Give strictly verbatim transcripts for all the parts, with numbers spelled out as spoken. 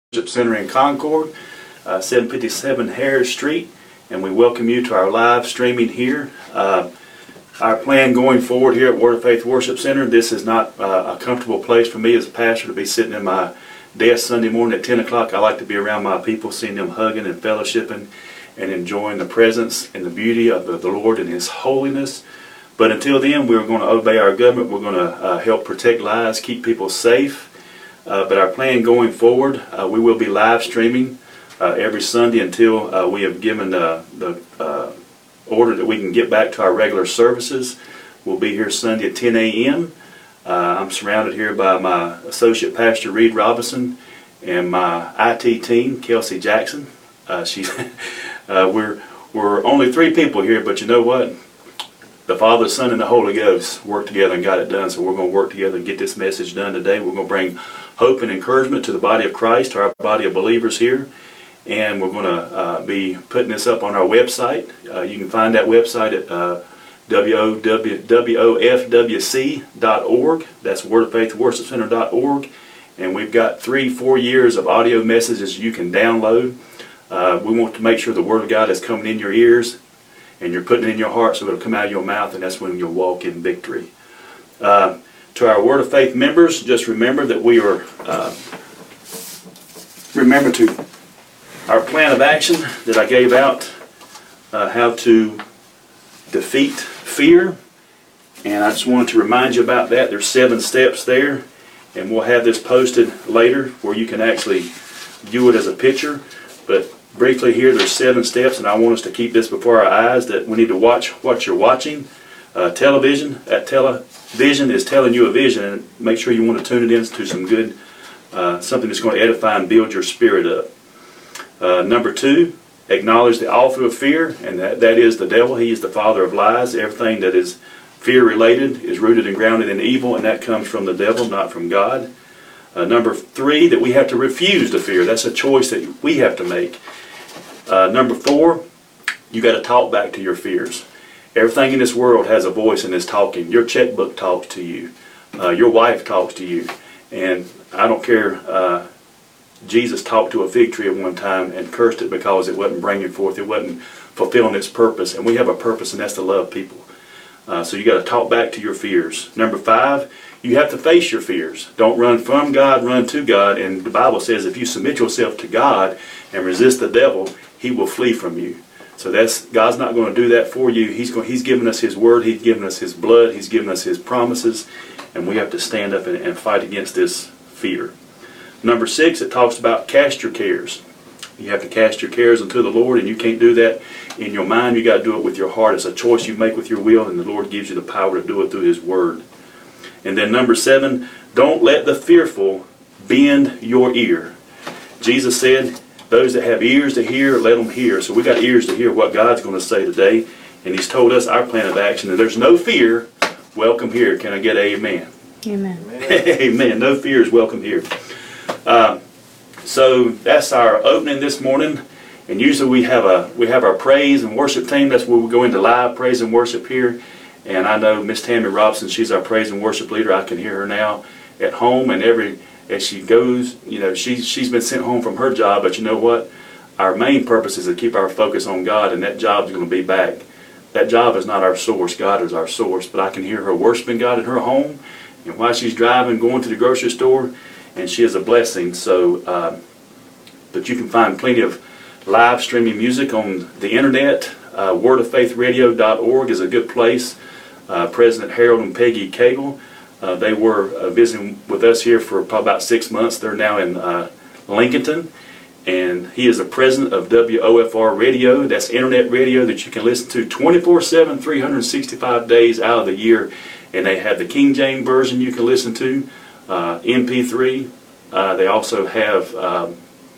Worship Center in Concord, uh, seven fifty-seven Harris Street, and we welcome you to our live streaming here. Uh, our plan going forward here at Word of Faith Worship Center, this is not uh, a comfortable place for me as a pastor to be sitting in my desk Sunday morning at ten o'clock. I like to be around my people, seeing them hugging and fellowshipping and enjoying the presence and the beauty of the, the Lord and His holiness. But until then, we're going to obey our government. We're going to uh, help protect lives, keep people safe. Uh, but our plan going forward, uh, we will be live streaming uh, every Sunday until uh, we have given uh, the uh, order that we can get back to our regular services. We'll be here Sunday at ten a m Uh, I'm surrounded here by my associate pastor, Reed Robinson, and my I T team, Kelsey Jackson. Uh, she's, uh, we're, we're only three people here, but you know what? The Father, Son, and the Holy Ghost worked together and got it done. So we're going to work together and get this message done today. We're going to bring hope and encouragement to the body of Christ, to our body of believers here. And we're going to uh, be putting this up on our website. Uh, you can find that website at uh, w o f w c dot org. That's Word of Faith Worship Center dot org. And we've got three, four years of audio messages you can download. Uh, we want to make sure the Word of God is coming in your ears and you're putting it in your heart so it'll come out of your mouth, and that's when you'll walk in victory. Uh, to our Word of Faith members, just remember that we are, uh, remember to our plan of action that I gave out, uh, how to defeat fear. And I just wanted to remind you about that. There's seven steps there, and we'll have this posted later where you can actually view it as a picture. But briefly here, there's seven steps, and I want us to keep this before our eyes, that we need to watch what you're watching. Uh, television, that television is telling you a vision, and make sure you want to tune it into some good, uh, something that's going to edify and build your spirit up. Uh, number two, acknowledge the author of fear, and that, that is the devil. He is the father of lies. Everything that is fear-related is rooted and grounded in evil, and that comes from the devil, not from God. Uh, number three, that we have to refuse the fear. That's a choice that we have to make. Uh, number four, you got to talk back to your fears. Everything in this world has a voice and is talking. Your checkbook talks to you. Uh, your wife talks to you. And I don't care, uh, Jesus talked to a fig tree at one time and cursed it because it wasn't bringing forth, it wasn't fulfilling its purpose. And we have a purpose, and that's to love people. Uh, so you got to talk back to your fears. Number five, you have to face your fears. Don't run from God, run to God. And the Bible says if you submit yourself to God and resist the devil, he will flee from you. So that's, God's not going to do that for you. He's going, He's given us His Word. He's given us His blood. He's given us His promises. And we have to stand up and, and fight against this fear. Number six, it talks about cast your cares. You have to cast your cares unto the Lord, and you can't do that in your mind. You got to do it with your heart. It's a choice you make with your will, and the Lord gives you the power to do it through His Word. And then number seven, don't let the fearful bend your ear. Jesus said, those that have ears to hear, let them hear. So we got ears to hear what God's going to say today. And He's told us our plan of action. And there's no fear, welcome here. Can I get an amen? Amen. Amen. No fear is welcome here. Uh, so that's our opening this morning. And usually we have a we have our praise and worship team. That's where we go into live praise and worship here. And I know Miss Tammy Robinson, she's our praise and worship leader. I can hear her now at home, and every as she goes, you know, she's she's been sent home from her job. But you know what? Our main purpose is to keep our focus on God, and that job is going to be back. That job is not our source. God is our source. But I can hear her worshiping God at her home, and while she's driving, going to the grocery store, and she is a blessing. So, uh, but you can find plenty of live streaming music on the internet. Uh, word of faith radio dot org is a good place. Uh, President Harold and Peggy Cagle, uh, they were uh, visiting with us here for probably about six months. They're now in uh, Lincoln, and he is the president of W O F R Radio. That's internet radio that you can listen to twenty-four seven, three hundred sixty-five days out of the year. And they have the King James Version you can listen to, uh, M P three. Uh, they also have um,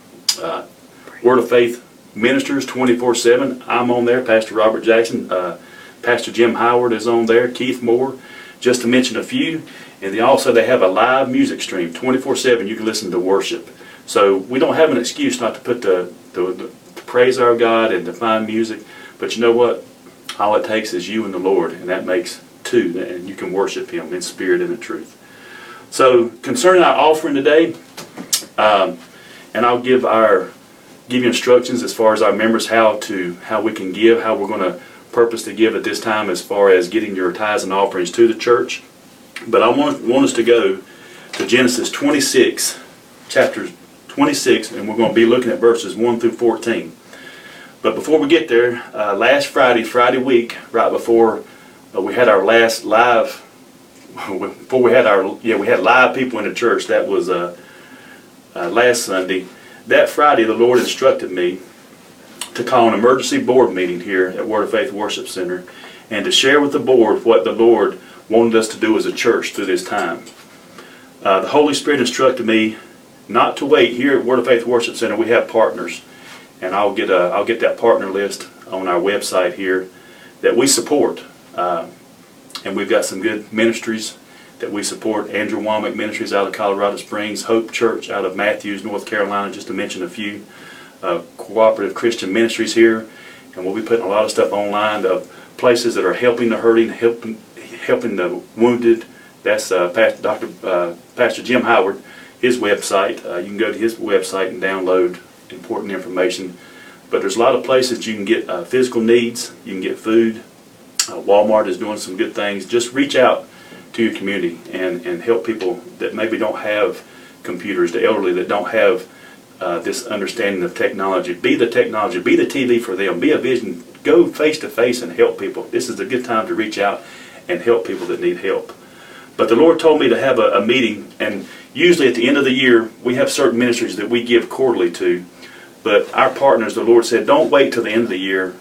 uh, Word of Faith Ministers twenty-four seven. I'm on there, Pastor Robert Jackson. Uh, Pastor Jim Howard is on there, Keith Moore, just to mention a few. And they also they have a live music stream, twenty-four seven. You can listen to worship. So we don't have an excuse not to put the, the, the to praise our God and to find music. But you know what? All it takes is you and the Lord, and that makes two, and you can worship Him in spirit and in truth. So concerning our offering today, um, and I'll give our give you instructions as far as our members how to how we can give, how we're going to purpose to give at this time as far as getting your tithes and offerings to the church. But I want, want us to go to Genesis twenty-six, chapter twenty-six, and we're going to be looking at verses one through fourteen. But before we get there, uh, last Friday, Friday week, right before uh, we had our last live, before we had our, yeah, we had live people in the church. That was uh, uh, last Sunday. That Friday, the Lord instructed me to call an emergency board meeting here at Word of Faith Worship Center and to share with the board what the Lord wanted us to do as a church through this time. Uh, the Holy Spirit instructed me not to wait. Here at Word of Faith Worship Center, we have partners, and I'll get a, I'll get that partner list on our website here that we support. Uh, and we've got some good ministries that we support. Andrew Womack Ministries out of Colorado Springs, Hope Church out of Matthews, North Carolina, just to mention a few. Uh, Cooperative Christian Ministries here, and we'll be putting a lot of stuff online of places that are helping the hurting, helping helping the wounded. That's uh, Pastor, Doctor Uh, Pastor Jim Howard, his website. Uh, you can go to his website and download important information. But there's a lot of places you can get uh, physical needs. You can get food. Uh, Walmart is doing some good things. Just reach out to your community and, and help people that maybe don't have computers, the elderly that don't have uh, this understanding of technology. Be the technology. Be the T V for them. Be a vision. Go face to face and help people. This is a good time to reach out and help people that need help. But the Lord told me to have a, a meeting, and usually at the end of the year, we have certain ministries that we give quarterly to. But our partners, the Lord said, don't wait till the end of the year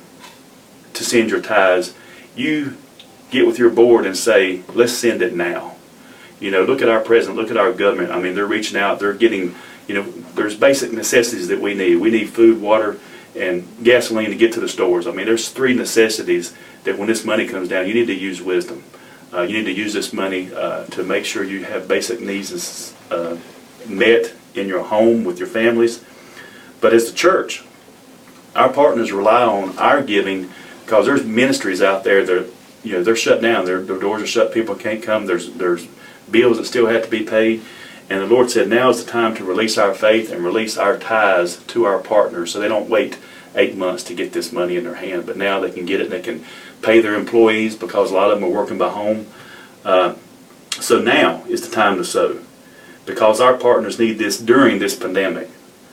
to send your tithes. You get with your board and say, let's send it now. You know, look at our president, look at our government. I mean, they're reaching out, they're getting, you know, there's basic necessities that we need. We need food, water, and gasoline to get to the stores. I mean, there's three necessities that when this money comes down, you need to use wisdom. Uh, you need to use this money uh, to make sure you have basic needs uh, met in your home with your families. But as the church, our partners rely on our giving because there's ministries out there that, you know, they're shut down. Their, their doors are shut. People can't come. There's there's bills that still have to be paid. And the Lord said, now is the time to release our faith and release our tithes to our partners so they don't wait eight months to get this money in their hand. But now they can get it and they can pay their employees because a lot of them are working by home. Uh, so now is the time to sow because our partners need this during this pandemic.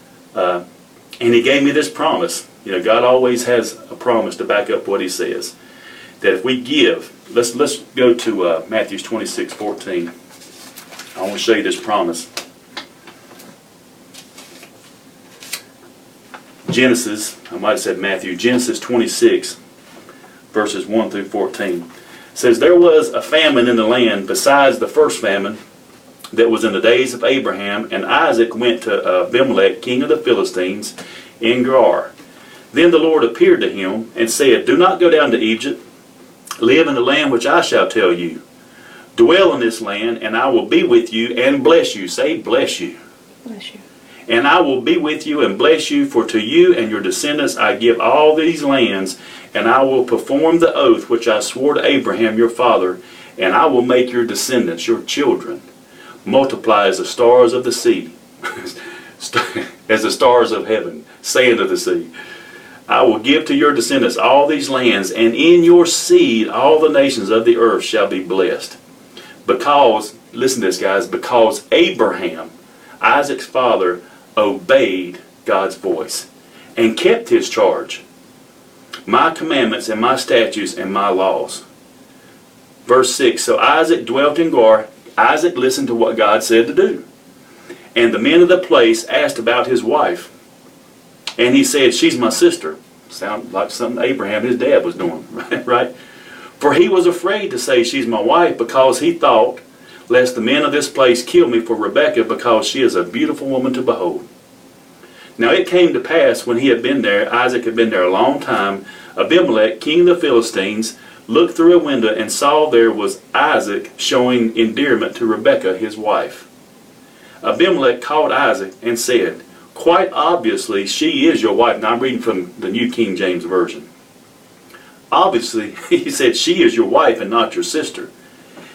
Uh, and He gave me this promise. You know, God always has a promise to back up what He says. That if we give, let's let's go to uh, Matthew twenty-six fourteen. I want to show you this promise. Genesis, I might have said Matthew, Genesis twenty-six, verses one through fourteen. It says, there was a famine in the land besides the first famine that was in the days of Abraham, and Isaac went to Abimelech, king of the Philistines, in Gerar. Then the Lord appeared to him and said, do not go down to Egypt. Live in the land which I shall tell you. Dwell in this land, and I will be with you and bless you. Say, bless you. Bless you. And I will be with you and bless you, for to you and your descendants I give all these lands, and I will perform the oath which I swore to Abraham your father, and I will make your descendants, your children, multiply as the stars of the sea, as the stars of heaven, sand of the sea. I will give to your descendants all these lands, and in your seed all the nations of the earth shall be blessed. Because, listen to this guys, because Abraham, Isaac's father, obeyed God's voice and kept His charge, my commandments and my statutes and my laws. Verse six, so Isaac dwelt in Gerar. Isaac listened to what God said to do. And the men of the place asked about his wife. And he said, she's my sister. Sound like something Abraham, his dad, was doing, right? For he was afraid to say she's my wife because he thought, lest the men of this place kill me for Rebekah because she is a beautiful woman to behold. Now it came to pass when he had been there, Isaac had been there a long time, Abimelech, king of the Philistines, looked through a window and saw there was Isaac showing endearment to Rebekah, his wife. Abimelech called Isaac and said, quite obviously she is your wife. Now I'm reading from the New King James Version. Obviously, he said, she is your wife and not your sister.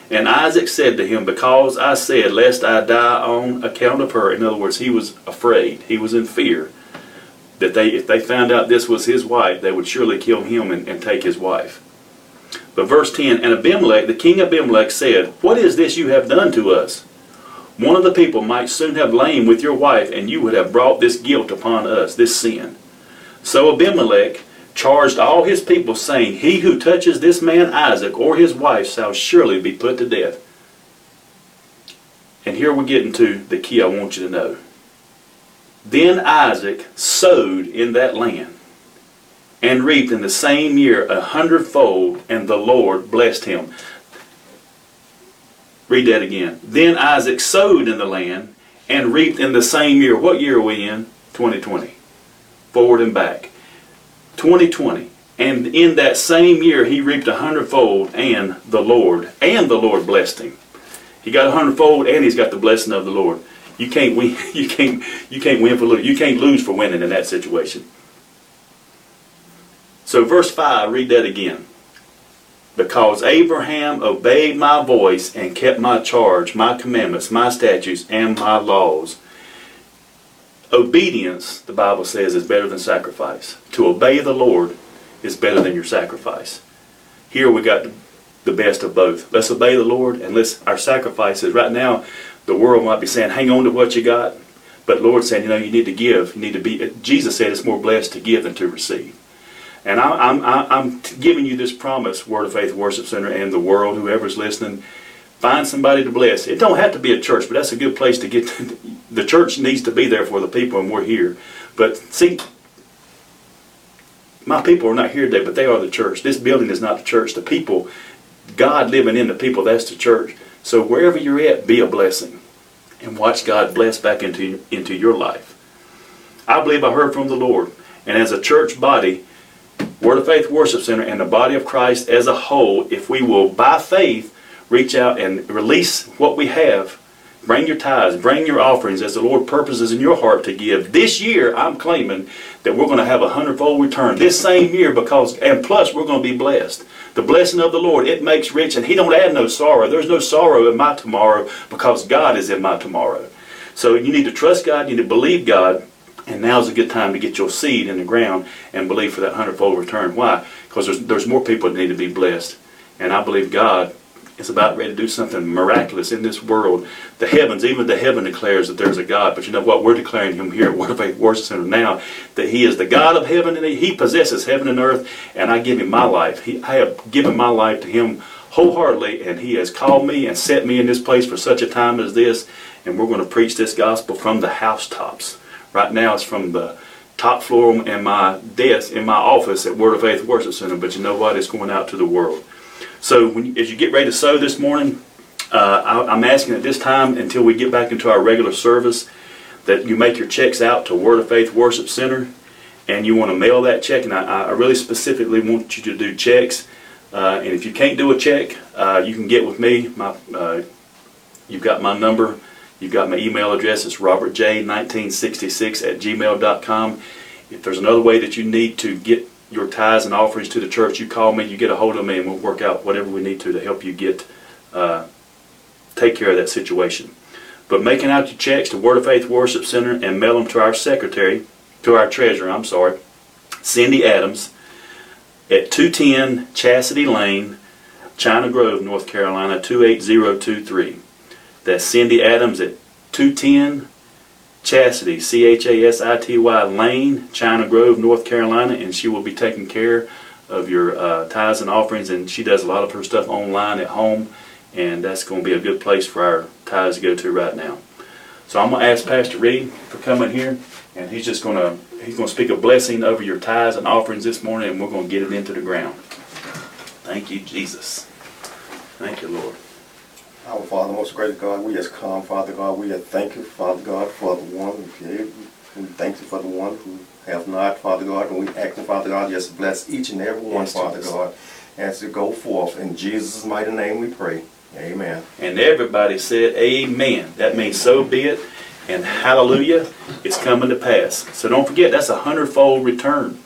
And Isaac said to him, because I said, lest I die on account of her. In other words, he was afraid. He was in fear that they, if they found out this was his wife, they would surely kill him and, and take his wife. But verse ten, and Abimelech, the king Abimelech, said, what is this you have done to us? One of the people might soon have lain with your wife, and you would have brought this guilt upon us, this sin. So Abimelech charged all his people, saying, he who touches this man Isaac or his wife shall surely be put to death. And here we're getting to the key I want you to know. Then Isaac sowed in that land, and reaped in the same year a hundredfold, and the Lord blessed him. Read that again. Then Isaac sowed in the land, and reaped in the same year. What year are we in? twenty twenty. Forward and back. twenty twenty. And in that same year he reaped a hundredfold, and the Lord, and the Lord blessed him. He got a hundredfold, and he's got the blessing of the Lord. You can't win. You can't. You can't win for losing. You can't lose for winning in that situation. So verse five. Read that again. Because Abraham obeyed my voice and kept my charge, my commandments, my statutes, and my laws. Obedience, the Bible says, is better than sacrifice. To obey the Lord is better than your sacrifice. Here we got the best of both. Let's obey the Lord, and let's our sacrifices. Right now, the world might be saying, hang on to what you got. But Lord's saying, you know, you need to give. You need to be. Jesus said it's more blessed to give than to receive. And I, I'm, I, I'm giving you this promise, Word of Faith Worship Center and the world, whoever's listening, find somebody to bless. It don't have to be a church, but that's a good place to get to. The church needs to be there for the people, and we're here. But see, my people are not here today, but they are the church. This building is not the church. The people, God living in the people, that's the church. So wherever you're at, be a blessing. And watch God bless back into, into your life. I believe I heard from the Lord. And as a church body, Word of Faith Worship Center and the body of Christ as a whole, if we will, by faith, reach out and release what we have, bring your tithes, bring your offerings as the Lord purposes in your heart to give. This year, I'm claiming that we're going to have a hundredfold return this same year, because, and plus we're going to be blessed. The blessing of the Lord, it makes rich, and He don't add no sorrow. There's no sorrow in my tomorrow, because God is in my tomorrow. So you need to trust God, you need to believe God, and now's a good time to get your seed in the ground and believe for that hundredfold return. Why? Because there's, there's more people that need to be blessed. And I believe God is about ready to do something miraculous in this world. The heavens, even the heaven declares that there's a God. But you know what? We're declaring Him here at Word of Faith Worship Center now, that He is the God of heaven, and He possesses heaven and earth. And I give Him my life. He, I have given my life to Him wholeheartedly, and He has called me and set me in this place for such a time as this. And we're going to preach this gospel from the housetops. Right now it's from the top floor in my desk, in my office at Word of Faith Worship Center. But you know what? It's going out to the world. So when you, as you get ready to sow this morning, uh, I, I'm asking at this time, until we get back into our regular service, that you make your checks out to Word of Faith Worship Center, and you want to mail that check. And I, I really specifically want you to do checks. Uh, and if you can't do a check, uh, you can get with me. My, uh, you've got my number. You've got my email address. It's robert j nineteen sixty-six at gmail dot com. If there's another way that you need to get your tithes and offerings to the church, you call me, you get a hold of me, and we'll work out whatever we need to to help you get, uh, take care of that situation. But making out your checks to Word of Faith Worship Center and mail them to our secretary, to our treasurer, I'm sorry, Cindy Adams, at two ten Chastity Lane, China Grove, North Carolina, two eight zero two three. That's Cindy Adams at two ten Chastity, C H A S I T Y Lane, China Grove, North Carolina, and she will be taking care of your uh, tithes and offerings. And she does a lot of her stuff online at home, and that's going to be a good place for our tithes to go to right now. So I'm going to ask Pastor Reed for coming here, and he's just going to he's going to speak a blessing over your tithes and offerings this morning, and we're going to get it into the ground. Thank you, Jesus. Thank you, Lord. Our Father, most great God, we just come, Father God. We just thank you, Father God, for the one who gave. We thank you for the one who have not, Father God. And we ask, Father God, just bless each and every one, yes, Father Jesus. God, as we go forth. In Jesus' mighty name we pray. Amen. And everybody said amen. That means so be it. And hallelujah, it's coming to pass. So don't forget, that's a hundredfold return.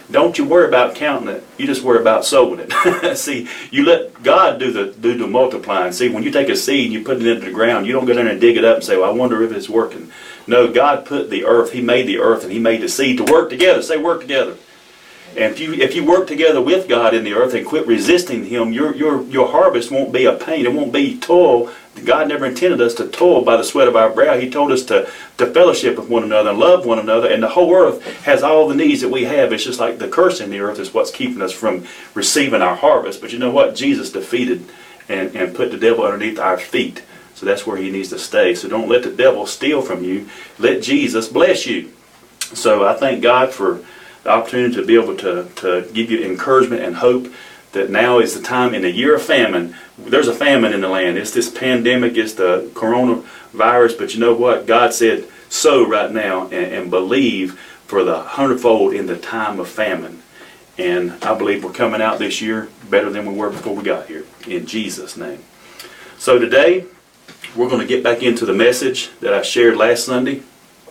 don't you worry about counting it. You just worry about sowing it. See, you let God do the do the multiplying. See, when you take a seed and you put it into the ground, you don't go down and dig it up and say, well, I wonder if it's working. No, God put the earth, He made the earth and He made the seed to work together. Say, work together. And if you if you work together with God in the earth and quit resisting Him, your your your harvest won't be a pain. It won't be toil. God never intended us to toil by the sweat of our brow. He told us to, to fellowship with one another and love one another. And the whole earth has all the needs that we have. It's just like the curse in the earth is what's keeping us from receiving our harvest. But you know what? Jesus defeated and, and put the devil underneath our feet. So that's where he needs to stay. So don't let the devil steal from you. Let Jesus bless you. So I thank God for the opportunity to be able to, to give you encouragement and hope that now is the time in the year of famine. There's a famine in the land. It's this pandemic. It's the coronavirus. But you know what? God said, sow right now and, and believe for the hundredfold in the time of famine. And I believe we're coming out this year better than we were before we got here. In Jesus' name. So today, we're going to get back into the message that I shared last Sunday.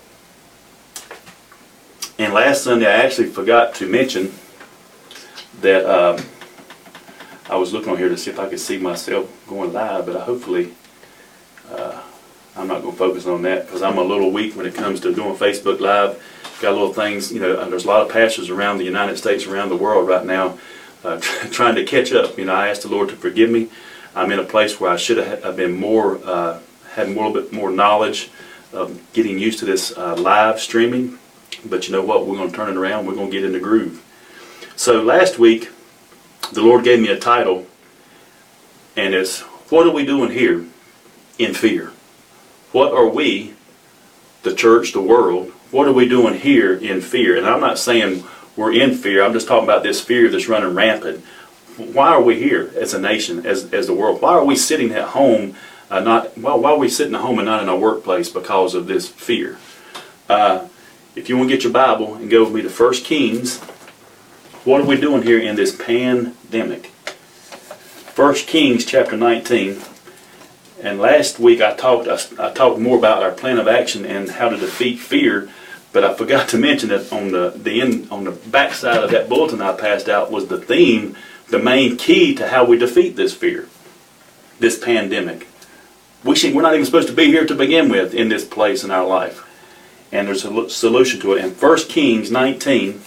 And last Sunday, I actually forgot to mention that uh, I was looking on here to see if I could see myself going live, but I hopefully uh, I'm not going to focus on that because I'm a little weak when it comes to doing Facebook Live. Got little things, you know, and there's a lot of pastors around the United States, around the world right now, uh, trying to catch up. You know, I asked the Lord to forgive me. I'm in a place where I should have been more, uh, had a little bit more knowledge of getting used to this uh, live streaming. But you know what? We're going to turn it around. We're going to get in the groove. So last week, the Lord gave me a title, and it's, what are we doing here in fear? What are we, the church, the world, what are we doing here in fear? And I'm not saying we're in fear. I'm just talking about this fear that's running rampant. Why are we here as a nation, as, as the world? Why are we sitting at home, uh, not, well, why are we sitting at home and not in our workplace because of this fear? Uh, if you want to get your Bible and go with me to First Kings, what are we doing here in this pandemic? First Kings chapter nineteen. And last week I talked I, I talked more about our plan of action and how to defeat fear, but I forgot to mention that on the, the end on the back side of that bulletin I passed out was the theme, the main key to how we defeat this fear, this pandemic. We should, we're not even supposed to be here to begin with in this place in our life. And there's a solution to it. In First Kings nineteen,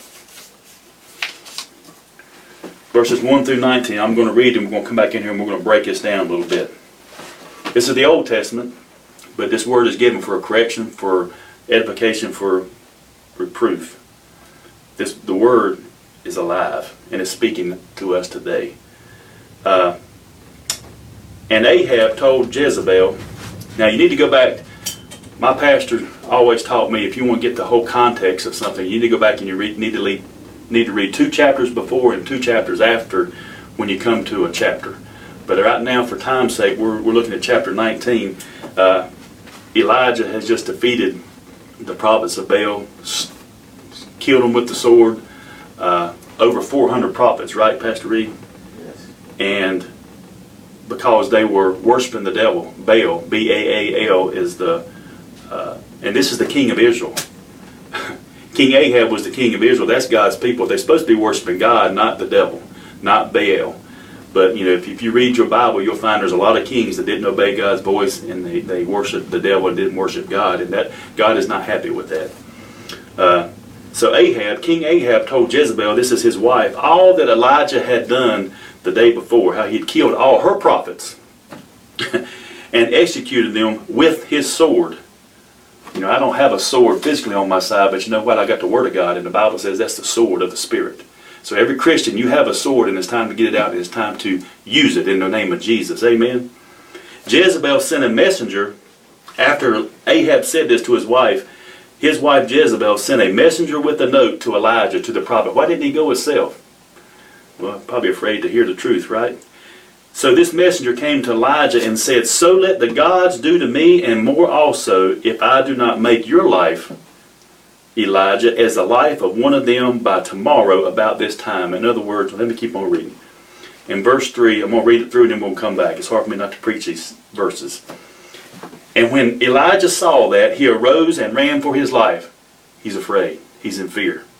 verses one through nineteen, I'm going to read and we're going to come back in here and we're going to break this down a little bit. This is the Old Testament, but this word is given for a correction, for edification, for reproof. This, the word is alive and is speaking to us today. Uh, and Ahab told Jezebel, now you need to go back. My pastor always taught me if you want to get the whole context of something, you need to go back and you read, need to read, need to read two chapters before and two chapters after when you come to a chapter. But right now, for time's sake, we're, we're looking at chapter nineteen. Uh, Elijah has just defeated the prophets of Baal, killed them with the sword. Uh, over four hundred prophets, right, Pastor Reed? Yes. And because they were worshiping the devil, Baal, B A A L, is the, uh, and this is the king of Israel. King Ahab was the king of Israel. That's God's people. They're supposed to be worshiping God, not the devil, not Baal. But, you know, if, if you read your Bible, you'll find there's a lot of kings that didn't obey God's voice and they, they worshiped the devil and didn't worship God. And that God is not happy with that. Uh, so Ahab, King Ahab told Jezebel, this is his wife, all that Elijah had done the day before, how he had killed all her prophets and executed them with his sword. You know, I don't have a sword physically on my side, but you know what? I got the Word of God, and the Bible says that's the sword of the Spirit. So every Christian, you have a sword, and it's time to get it out, and it's time to use it in the name of Jesus. Amen? Jezebel sent a messenger, after Ahab said this to his wife, his wife Jezebel sent a messenger with a note to Elijah, to the prophet. Why didn't he go himself? Well, probably afraid to hear the truth, right? So this messenger came to Elijah and said, so let the gods do to me and more also, if I do not make your life, Elijah, as the life of one of them by tomorrow about this time. In other words, let me keep on reading. In verse three, I'm going to read it through and then we'll come back. It's hard for me not to preach these verses. And when Elijah saw that, he arose and ran for his life. He's afraid. He's in fear.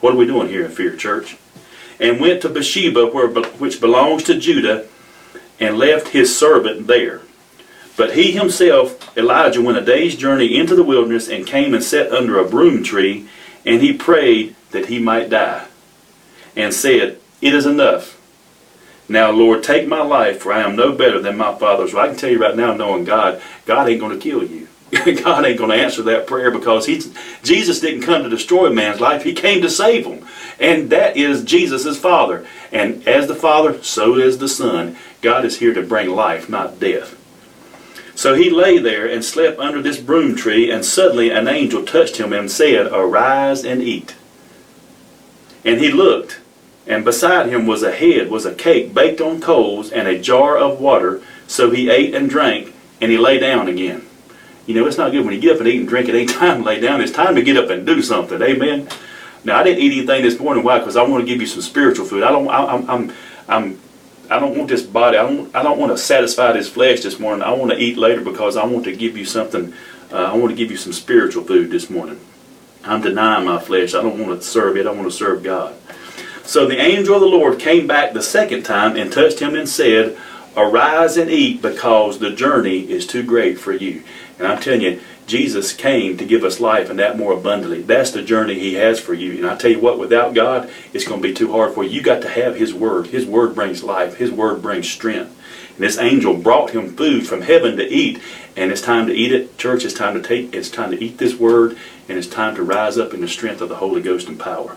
What are we doing here in fear, church? And went to Bathsheba, where, which belongs to Judah, and left his servant there. But he himself, Elijah, went a day's journey into the wilderness and came and sat under a broom tree, and he prayed that he might die, and said, It is enough. Now, Lord, take my life, for I am no better than my fathers. Well, I can tell you right now, knowing God, God ain't going to kill you. God ain't going to answer that prayer, because he's, Jesus didn't come to destroy man's life. He came to save him. And that is Jesus' Father. And as the Father, so is the Son. God is here to bring life, not death. So he lay there and slept under this broom tree, and suddenly an angel touched him and said, Arise and eat. And he looked, and beside him was a head, was a cake baked on coals, and a jar of water. So he ate and drank, and he lay down again. You know, it's not good when you get up and eat and drink. It ain't time to lay down. It's time to get up and do something. Amen. Now, I didn't eat anything this morning. Why? Because I want to give you some spiritual food. I don't. I, I'm. I'm. I'm. I don't want this body. I don't. I don't want to satisfy this flesh this morning. I want to eat later, because I want to give you something. Uh, I want to give you some spiritual food this morning. I'm denying my flesh. I don't want to serve it. I want to serve God. So the angel of the Lord came back the second time and touched him and said, Arise and eat, because the journey is too great for you. And I'm telling you, Jesus came to give us life, and that more abundantly. That's the journey he has for you. And I tell you what, without God, it's going to be too hard for you. You got to have his word. His word brings life. His word brings strength. And this angel brought him food from heaven to eat, and it's time to eat it. Church, it's time to take, it's time to eat this word, and it's time to rise up in the strength of the Holy Ghost and power.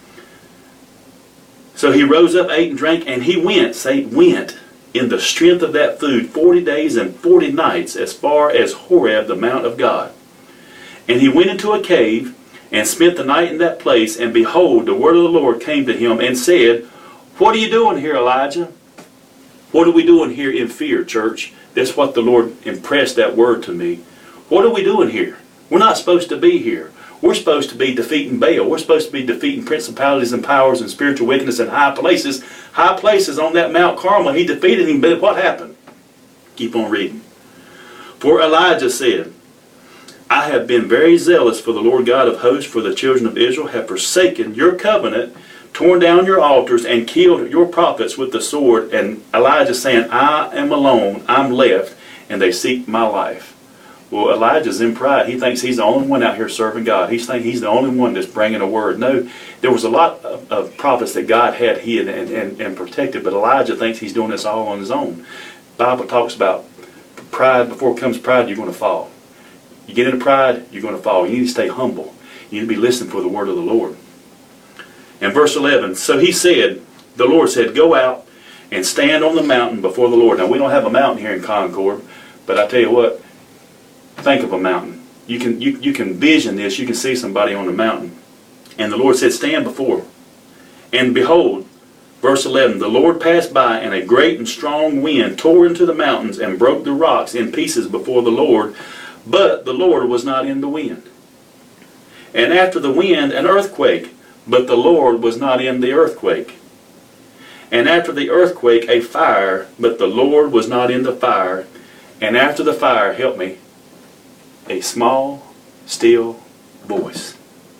So he rose up, ate and drank, and he went, say went, in the strength of that food forty days and forty nights, as far as Horeb, the mount of God. And he went into a cave and spent the night in that place, and behold, the word of the Lord came to him and said, What are you doing here, Elijah? What are we doing here in fear, church? That's what the Lord impressed that word to me. What are we doing here? We're not supposed to be here. We're supposed to be defeating Baal. We're supposed to be defeating principalities and powers and spiritual wickedness in high places. High places on that Mount Carmel. He defeated him, but what happened? Keep on reading. For Elijah said, I have been very zealous for the Lord God of hosts, for the children of Israel have forsaken your covenant, torn down your altars, and killed your prophets with the sword. And Elijah saying, I am alone, I'm left, and they seek my life. Well, Elijah's in pride. He thinks he's the only one out here serving God. He thinks he's the only one that's bringing a word. No, there was a lot of, of prophets that God had hid and, and, and protected, but Elijah thinks he's doing this all on his own. The Bible talks about pride. Before comes pride, you're going to fall. You get into pride, you're going to fall. You need to stay humble. You need to be listening for the word of the Lord. And verse eleven, so he said, the Lord said, Go out and stand on the mountain before the Lord. Now, we don't have a mountain here in Concord, but I tell you what, think of a mountain. You can you, you can vision this. You can see somebody on the mountain. And the Lord said, Stand before. And behold, verse eleven, the Lord passed by, and a great and strong wind tore into the mountains and broke the rocks in pieces before the Lord. But the Lord was not in the wind. And after the wind, an earthquake. But the Lord was not in the earthquake. And after the earthquake, a fire. But the Lord was not in the fire. And after the fire, help me, a small, still voice.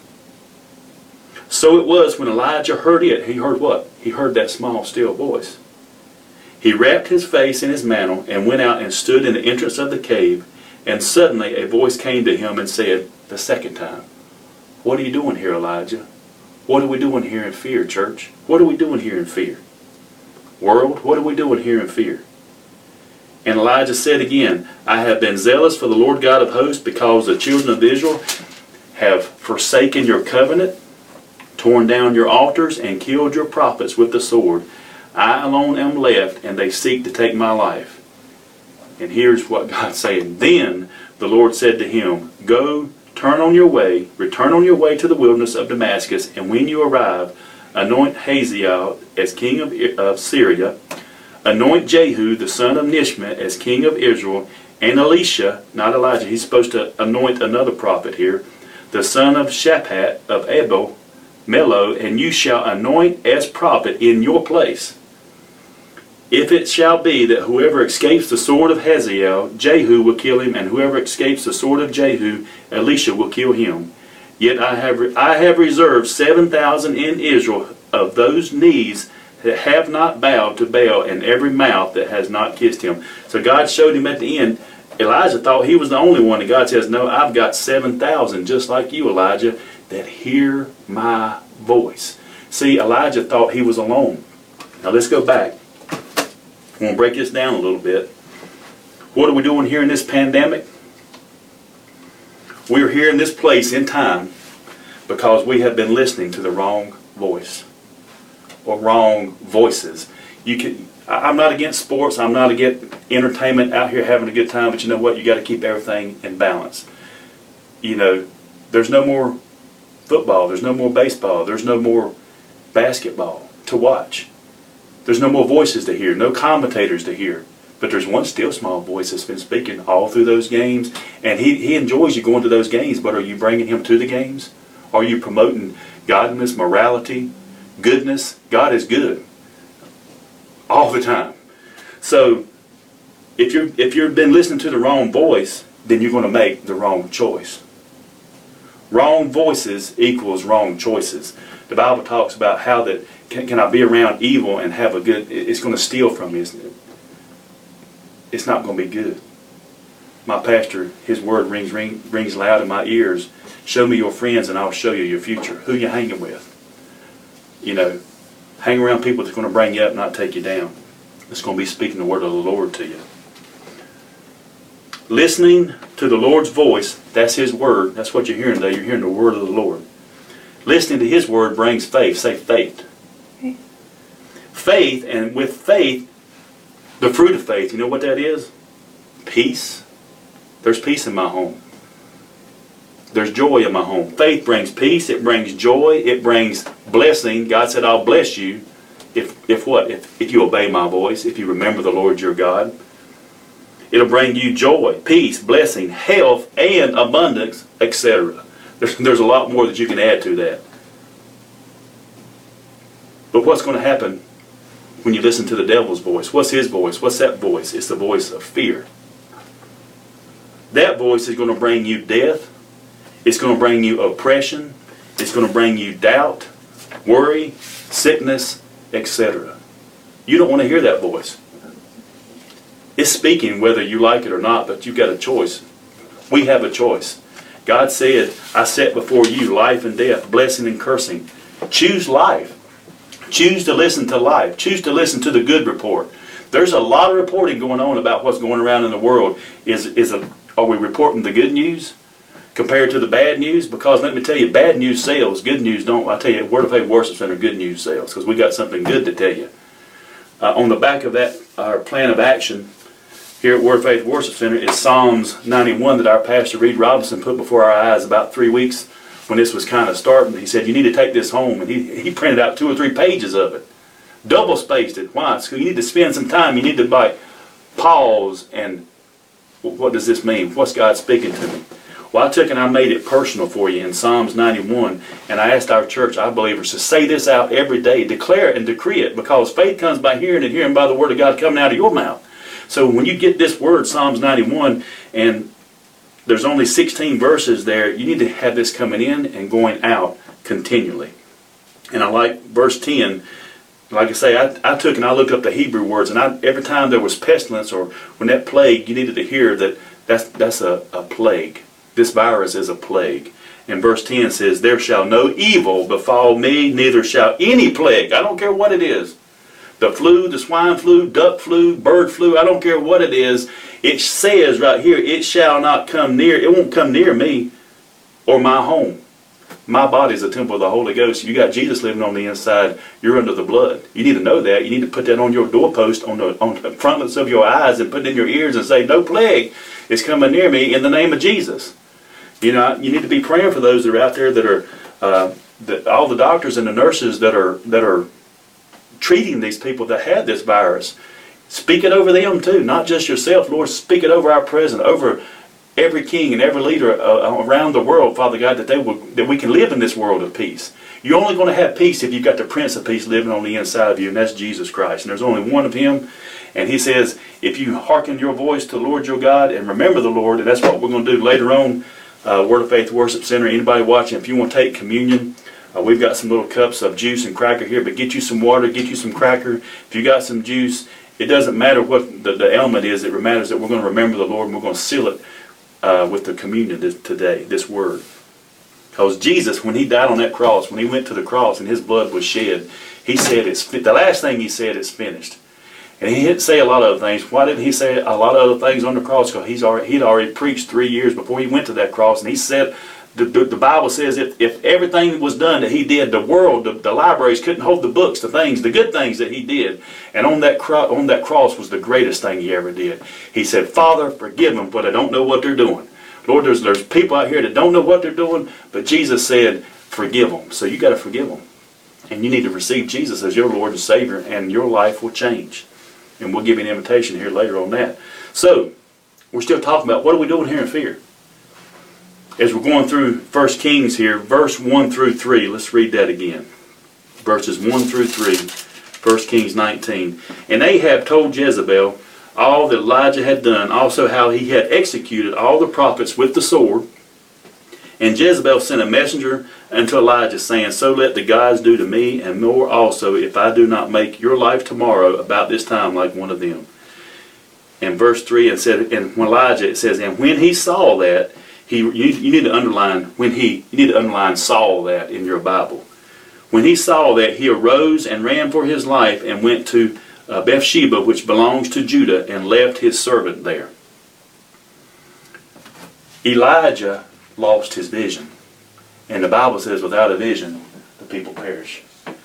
So it was when Elijah heard it. He heard what? He heard that small, still voice. He wrapped his face in his mantle and went out and stood in the entrance of the cave. And suddenly a voice came to him and said, the second time, What are you doing here, Elijah? What are we doing here in fear, church? What are we doing here in fear? World, what are we doing here in fear? And Elijah said again, I have been zealous for the Lord God of hosts, because the children of Israel have forsaken your covenant, torn down your altars, and killed your prophets with the sword. I alone am left, and they seek to take my life. And here's what God's saying. Then the Lord said to him, Go, turn on your way, return on your way to the wilderness of Damascus, and when you arrive, anoint Hazael as king of, of Syria, anoint Jehu the son of Nishma as king of Israel, and Elisha, not Elijah, he's supposed to anoint another prophet here, the son of Shaphat of Abel, Melo, and you shall anoint as prophet in your place. If it shall be that whoever escapes the sword of Hazael, Jehu will kill him, and whoever escapes the sword of Jehu, Elisha will kill him. Yet I have, re- I have reserved seven thousand in Israel of those knees that have not bowed to Baal, and every mouth that has not kissed him. So God showed him at the end. Elijah thought he was the only one, and God says, no, I've got seven thousand, just like you, Elijah, that hear my voice. See, Elijah thought he was alone. Now let's go back. I'm going to break this down a little bit. What are we doing here in this pandemic? We're here in this place in time because we have been listening to the wrong voice or wrong voices. You can, I'm not against sports. I'm not against entertainment, out here having a good time, but you know what? You got to keep everything in balance. You know, there's no more football. There's no more baseball. There's no more basketball to watch. There's no more voices to hear, no commentators to hear. But there's one still small voice that's been speaking all through those games. And he, he enjoys you going to those games, but are you bringing him to the games? Are you promoting godliness, morality, goodness? God is good all the time. So if you're if you've been listening to the wrong voice, then you're going to make the wrong choice. Wrong voices equals wrong choices. The Bible talks about how that can, can I be around evil and have a good, it's going to steal from me, isn't it? It's not going to be good. My pastor, his word rings ring, rings loud in my ears. Show me your friends and I'll show you your future. Who you hanging with? You know, hang around people that's going to bring you up, not take you down. It's going to be speaking the word of the Lord to you. Listening to the Lord's voice, that's His word. That's what you're hearing today. You're hearing the word of the Lord. Listening to His word brings faith. Say faith. Okay. Faith, and with faith, the fruit of faith, you know what that is? Peace. There's peace in my home. There's joy in my home. Faith brings peace. It brings joy. It brings blessing. God said, I'll bless you if, if what? If, if you obey my voice, if you remember the Lord your God. It'll bring you joy, peace, blessing, health, and abundance, et cetera. There's, there's a lot more that you can add to that. But what's going to happen when you listen to the devil's voice? What's his voice? What's that voice? It's the voice of fear. That voice is going to bring you death. It's going to bring you oppression. It's going to bring you doubt, worry, sickness, et cetera. You don't want to hear that voice. It's speaking whether you like it or not, but you've got a choice. We have a choice. God said, I set before you life and death, blessing and cursing. Choose life. Choose to listen to life. Choose to listen to the good report. There's a lot of reporting going on about what's going around in the world. Is, is a, are we reporting the good news compared to the bad news? Because let me tell you, bad news sells, good news don't. I tell you, Word of Faith Worship Center, good news sells, because we got something good to tell you. Uh, on the back of that, our plan of action here at Word of Faith Worship Center is Psalms ninety-one that our pastor Reed Robinson put before our eyes about three weeks when this was kind of starting. He said, you need to take this home. And he, he printed out two or three pages of it. Double spaced it. Why? Because you need to spend some time. You need to like pause and what does this mean? What's God speaking to me? Well, I took and I made it personal for you in Psalms ninety-one, and I asked our church, our believers, to say this out every day, declare it and decree it, because faith comes by hearing and hearing by the word of God coming out of your mouth. So when you get this word, Psalms ninety-one, and there's only sixteen verses there, you need to have this coming in and going out continually. And I like verse ten. Like I say, I, I took and I looked up the Hebrew words, and I, every time there was pestilence or when that plague, you needed to hear that that's, that's a, a plague. This virus is a plague. And verse ten says, there shall no evil befall me, neither shall any plague. I don't care what it is. The flu, the swine flu, duck flu, bird flu, I don't care what it is. It says right here, it shall not come near, it won't come near me or my home. My body is a temple of the Holy Ghost. You got Jesus living on the inside. You're under the blood. You need to know that. You need to put that on your doorpost, on the, on the frontlets of your eyes, and put it in your ears and say, no plague is coming near me in the name of Jesus. You know, you need to be praying for those that are out there that are, uh, that all the doctors and the nurses that are that are treating these people that have this virus. Speak it over them too, not just yourself. Lord, speak it over our president, over every king and every leader uh, around the world, Father God, that they will, that we can live in this world of peace. You're only going to have peace if you've got the Prince of Peace living on the inside of you, and that's Jesus Christ. And there's only one of Him. And He says, if you hearken your voice to the Lord your God and remember the Lord, and that's what we're going to do later on uh, Word of Faith Worship Center, anybody watching, if you want to take communion, uh, we've got some little cups of juice and cracker here, but get you some water, get you some cracker. If you got some juice, it doesn't matter what the, the element is. It matters that we're going to remember the Lord and we're going to seal it uh, with the communion this, today, this word. Because Jesus, when he died on that cross, when he went to the cross and his blood was shed, he said, it's the last thing he said, it's finished. And he didn't say a lot of other things. Why didn't he say a lot of other things on the cross? Because he's already, he'd already preached three years before he went to that cross. And he said, the, the, the Bible says if, if everything was done that he did, the world, the, the libraries couldn't hold the books, the things, the good things that he did. And on that, cro- on that cross was the greatest thing he ever did. He said, Father, forgive them, but I don't know what they're doing. Lord, there's, there's people out here that don't know what they're doing, but Jesus said, forgive them. So you got to forgive them. And you need to receive Jesus as your Lord and Savior, and your life will change. And we'll give you an invitation here later on that. So, we're still talking about what are we doing here in fear? As we're going through First Kings here, verse one through three, let's read that again. Verses one through three, First Kings nineteen. And Ahab told Jezebel all that Elijah had done, also how he had executed all the prophets with the sword. And Jezebel sent a messenger unto Elijah, saying, so let the gods do to me, and more also, if I do not make your life tomorrow about this time like one of them. And verse three, it said, and when Elijah, it says, and when he saw that, he you, you need to underline, when he, you need to underline saw that in your Bible. When he saw that, he arose and ran for his life, and went to uh, Bathsheba, which belongs to Judah, and left his servant there. Elijah lost his vision. And the Bible says without a vision, the people perish.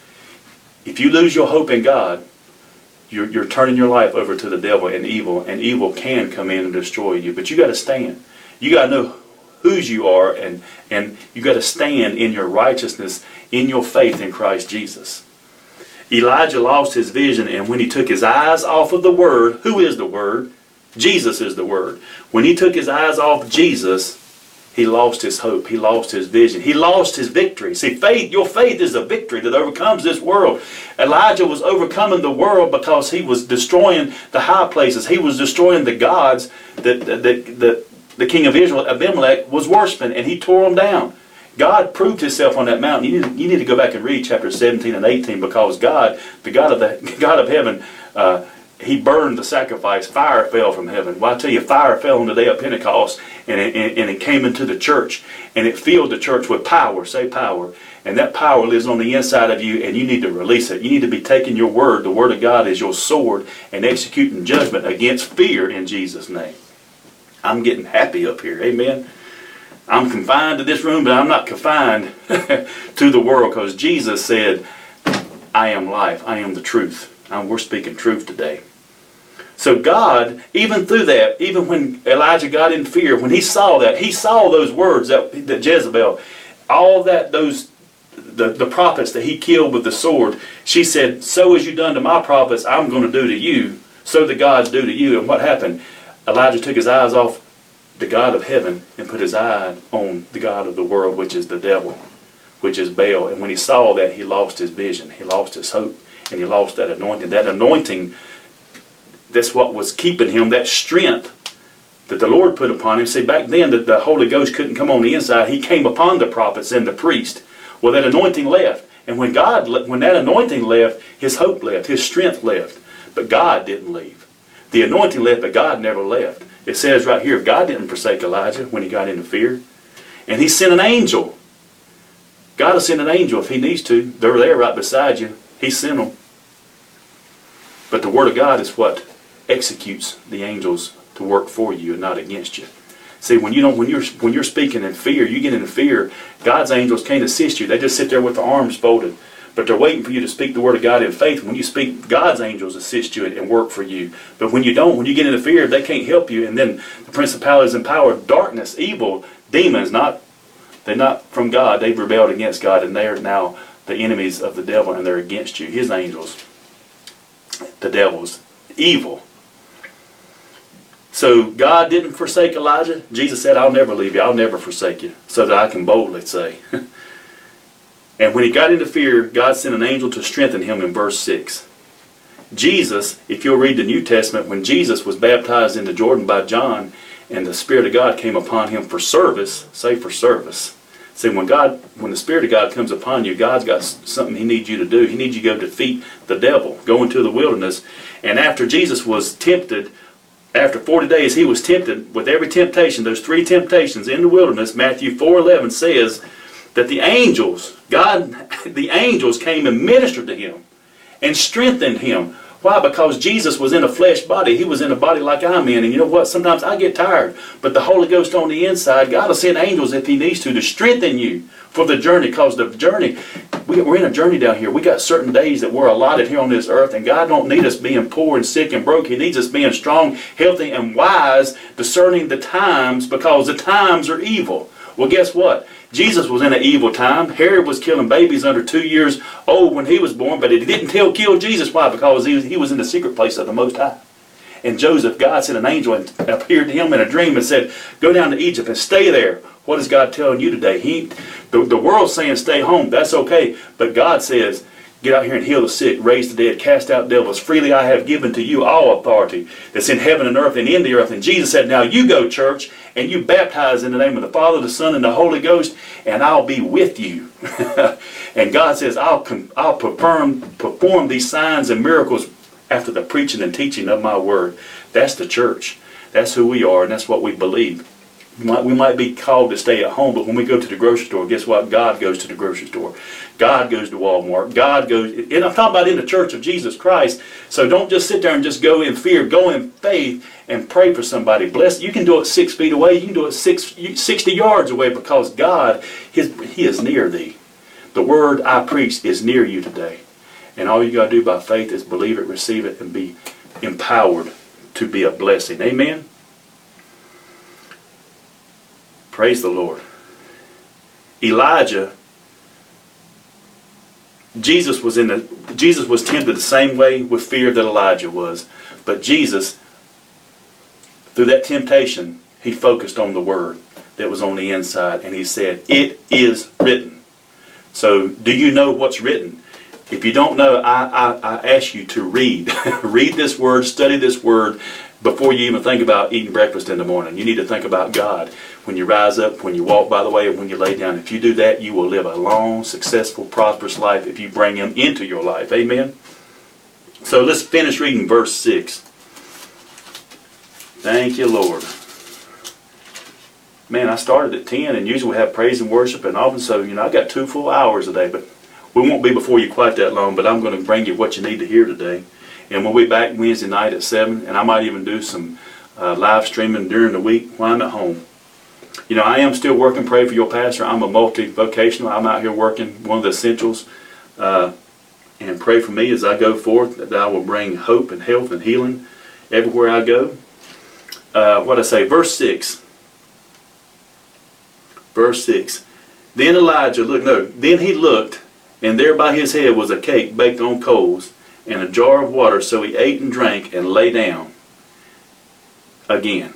If you lose your hope in God, you're, you're turning your life over to the devil and evil, and evil can come in and destroy you. But you got to stand. You got to know whose you are, and, and you got to stand in your righteousness, in your faith in Christ Jesus. Elijah lost his vision, and when he took his eyes off of the Word, who is the Word? Jesus is the Word. When he took his eyes off Jesus, he lost his hope. He lost his vision. He lost his victory. See, faith, your faith is a victory that overcomes this world. Elijah was overcoming the world because he was destroying the high places. He was destroying the gods that, that, that, that the king of Israel, Abimelech, was worshiping, and he tore them down. God proved himself on that mountain. You need, you need to go back and read chapter seventeen and eighteen, because God, the God of the God of heaven, uh, he burned the sacrifice. Fire fell from heaven. Well, I tell you, fire fell on the day of Pentecost, and it, and, and it came into the church, and it filled the church with power. Say power. And that power lives on the inside of you, and you need to release it. You need to be taking your word. The word of God is your sword, and executing judgment against fear in Jesus' name. I'm getting happy up here. Amen. I'm confined to this room, but I'm not confined to the world, because Jesus said, I am life. I am the truth. And we're speaking truth today. So God, even through that, even when Elijah got in fear, when he saw that, he saw those words that, that Jezebel, all that, those, the, the prophets that he killed with the sword, she said, so as you done to my prophets, I'm going to do to you, so the gods do to you. And what happened? Elijah took his eyes off the God of heaven and put his eye on the God of the world, which is the devil, which is Baal. And when he saw that, he lost his vision. He lost his hope. And he lost that anointing. That anointing, that's what was keeping him, that strength that the Lord put upon him. See, back then, the, the Holy Ghost couldn't come on the inside. He came upon the prophets and the priest. Well, that anointing left. And when God, when that anointing left, his hope left, his strength left. But God didn't leave. The anointing left, but God never left. It says right here, God didn't forsake Elijah when he got into fear. And he sent an angel. God will send an angel if he needs to. They're there right beside you. He sent them. But the Word of God is what executes the angels to work for you and not against you. See, when you don't, when you're when you're speaking in fear, you get into fear, God's angels can't assist you. They just sit there with their arms folded. But they're waiting for you to speak the Word of God in faith. When you speak, God's angels assist you and work for you. But when you don't, when you get into fear, they can't help you. And then the principalities and power of darkness, evil, demons, not they're not from God. They've rebelled against God, and they are now the enemies of the devil, and they're against you. His angels, the devil's evil. So God didn't forsake Elijah. Jesus said, I'll never leave you. I'll never forsake you. So that I can boldly say. And when he got into fear, God sent an angel to strengthen him in verse six. Jesus, if you'll read the New Testament, when Jesus was baptized into Jordan by John, and the Spirit of God came upon him for service. Say for service. See, when God, when the Spirit of God comes upon you, God's got something He needs you to do. He needs you to go defeat the devil, go into the wilderness. And after Jesus was tempted, after forty days, He was tempted with every temptation. Those three temptations in the wilderness, Matthew four eleven says that the angels, God, the angels came and ministered to Him and strengthened Him. Why? Because Jesus was in a flesh body. He was in a body like I'm in. And you know what? Sometimes I get tired. But the Holy Ghost on the inside, God will send angels if He needs to, to strengthen you for the journey. Because the journey, we, we're in a journey down here. We got certain days that we're allotted here on this earth. And God don't need us being poor and sick and broke. He needs us being strong, healthy, and wise, discerning the times, because the times are evil. Well, guess what? Jesus was in an evil time. Herod was killing babies under two years old when he was born, but it didn't kill, kill Jesus. Why? Because he was, he was in the secret place of the Most High. And Joseph, God sent an angel and appeared to him in a dream and said, go down to Egypt and stay there. What is God telling you today? He, the, the world's saying stay home. That's okay. But God says, get out here and heal the sick, raise the dead, cast out devils. Freely I have given to you all authority that's in heaven and earth and in the earth. And Jesus said, now you go, church, and you baptize in the name of the Father, the Son, and the Holy Ghost, and I'll be with you. And God says, I'll, I'll perform, perform these signs and miracles after the preaching and teaching of my word. That's the church. That's who we are, and that's what we believe. We might, we might be called to stay at home, but when we go to the grocery store, guess what? God goes to the grocery store. God goes to Walmart. God goes, and I'm talking about in the church of Jesus Christ. So don't just sit there and just go in fear. Go in faith and pray for somebody. Bless. You can do it six feet away. You can do it six, sixty yards away, because God, his, He is near thee. The word I preach is near you today. And all you got to do by faith is believe it, receive it, and be empowered to be a blessing. Amen? Praise the Lord. Elijah, Jesus was in the Jesus was tempted the same way with fear that Elijah was. But Jesus, through that temptation, He focused on the word that was on the inside, and He said, it is written. So do you know what's written? If you don't know, I, I, I ask you to read. Read this word, study this word before you even think about eating breakfast in the morning. You need to think about God when you rise up, when you walk by the way, and when you lay down. If you do that, you will live a long, successful, prosperous life if you bring Him into your life. Amen? So let's finish reading verse six. Thank you, Lord. Man, I started at ten, and usually we have praise and worship, and often so, you know, I got two full hours a day, but we won't be before you quite that long, but I'm going to bring you what you need to hear today. And we'll be back Wednesday night at seven, and I might even do some uh, live streaming during the week while I'm at home. You know, I am still working, pray for your pastor. I'm a multi-vocational. I'm out here working one of the essentials. Uh, and pray for me as I go forth, that I will bring hope and health and healing everywhere I go. Uh, what I say, verse six. Verse six. Then Elijah looked, no, then he looked, and there by his head was a cake baked on coals, and a jar of water. So he ate and drank and lay down again.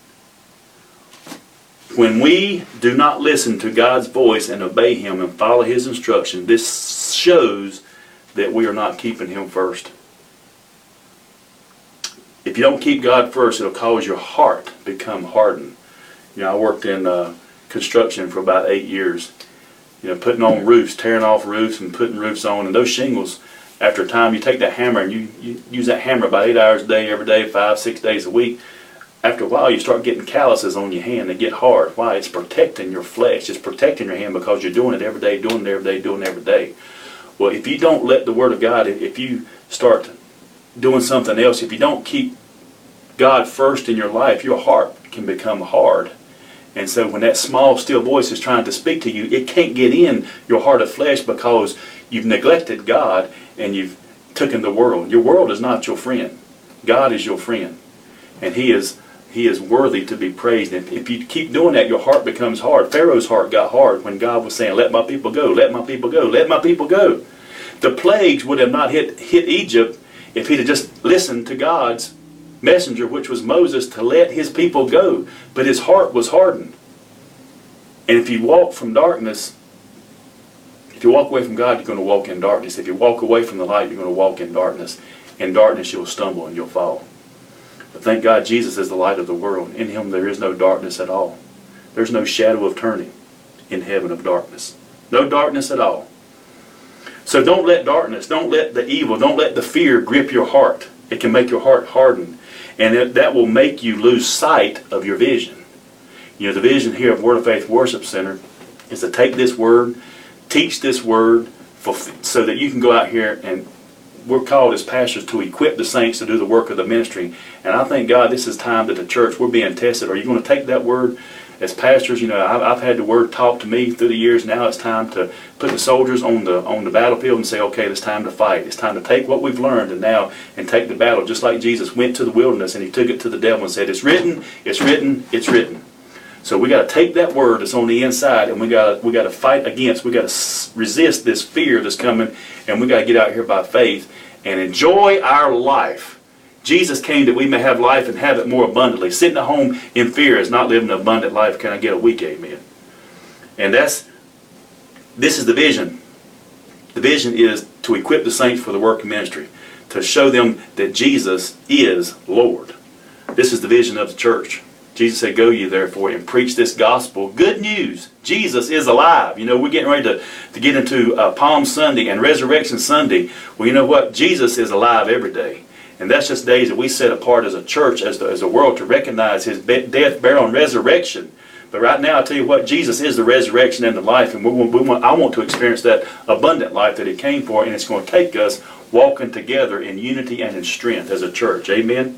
When we do not listen to God's voice and obey Him and follow His instruction, this shows that we are not keeping Him first. If you don't keep God first, it'll cause your heart to become hardened. You know, I worked in uh, construction for about eight years. You know, putting on roofs, tearing off roofs and putting roofs on. And those shingles, after a time, you take that hammer and you, you use that hammer about eight hours a day, every day, five, six days a week. After a while, you start getting calluses on your hand. They get hard. Why? It's protecting your flesh. It's protecting your hand because you're doing it every day, doing it every day, doing it every day. Well, if you don't let the Word of God, if you start doing something else, if you don't keep God first in your life, your heart can become hard. And so when that small, still voice is trying to speak to you, it can't get in your heart of flesh because you've neglected God and you've taken the world. Your world is not your friend. God is your friend. And He is He is worthy to be praised. And if you keep doing that, your heart becomes hard. Pharaoh's heart got hard when God was saying, let my people go, let my people go, let my people go. The plagues would have not hit, hit Egypt if he'd have just listened to God's messenger, which was Moses, to let his people go. But his heart was hardened. And if you walk from darkness, if you walk away from God, you're going to walk in darkness. If you walk away from the light, you're going to walk in darkness. In darkness, you'll stumble and you'll fall. But thank God Jesus is the light of the world. In him there is no darkness at all. There's no shadow of turning in heaven of darkness. No darkness at all. So don't let darkness, don't let the evil, don't let the fear grip your heart. It can make your heart harden. And it, that will make you lose sight of your vision. You know, the vision here of Word of Faith Worship Center is to take this word, teach this word, for, so that you can go out here, and we're called as pastors to equip the saints to do the work of the ministry. And I thank God this is time that the church, we're being tested. Are you going to take that word? As pastors, you know, I've, I've had the word taught to me through the years. Now it's time to put the soldiers on the on the battlefield and say, okay, it's time to fight. It's time to take what we've learned and now and take the battle. Just like Jesus went to the wilderness and he took it to the devil and said, it's written, it's written, it's written. So we got to take that word that's on the inside, and we got we got to fight against. We got to resist this fear that's coming, and we got to get out here by faith and enjoy our life. Jesus came that we may have life and have it more abundantly. Sitting at home in fear is not living an abundant life. Can I get a weak amen? And that's, this is the vision. The vision is to equip the saints for the work of ministry. To show them that Jesus is Lord. This is the vision of the church. Jesus said, go ye therefore and preach this gospel. Good news. Jesus is alive. You know, we're getting ready to, to get into uh, Palm Sunday and Resurrection Sunday. Well, you know what? Jesus is alive every day. And that's just days that we set apart as a church, as, the, as a world, to recognize his death, burial, and resurrection. But right now, I tell you what, Jesus is the resurrection and the life. And we want, we want, I want to experience that abundant life that he came for. And it's going to take us walking together in unity and in strength as a church. Amen?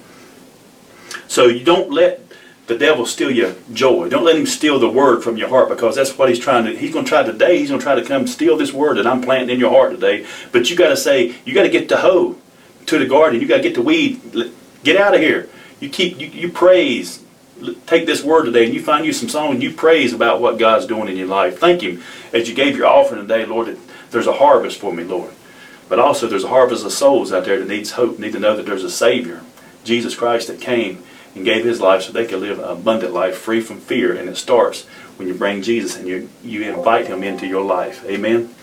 So you don't let the devil steal your joy. Don't let him steal the word from your heart, because that's what he's trying to. He's going to try today. He's going to try to come steal this word that I'm planting in your heart today. But you got to say, you got to get the hoe to the garden. You got to get the weed. Get out of here. You keep you, you praise. Take this word today and you find you some song and you praise about what God's doing in your life. Thank him as you gave your offering today, Lord, that there's a harvest for me, Lord. But also there's a harvest of souls out there that needs hope, need to know that there's a Savior, Jesus Christ, that came and gave his life so they could live an abundant life free from fear. And it starts when you bring Jesus and you, you invite him into your life. Amen?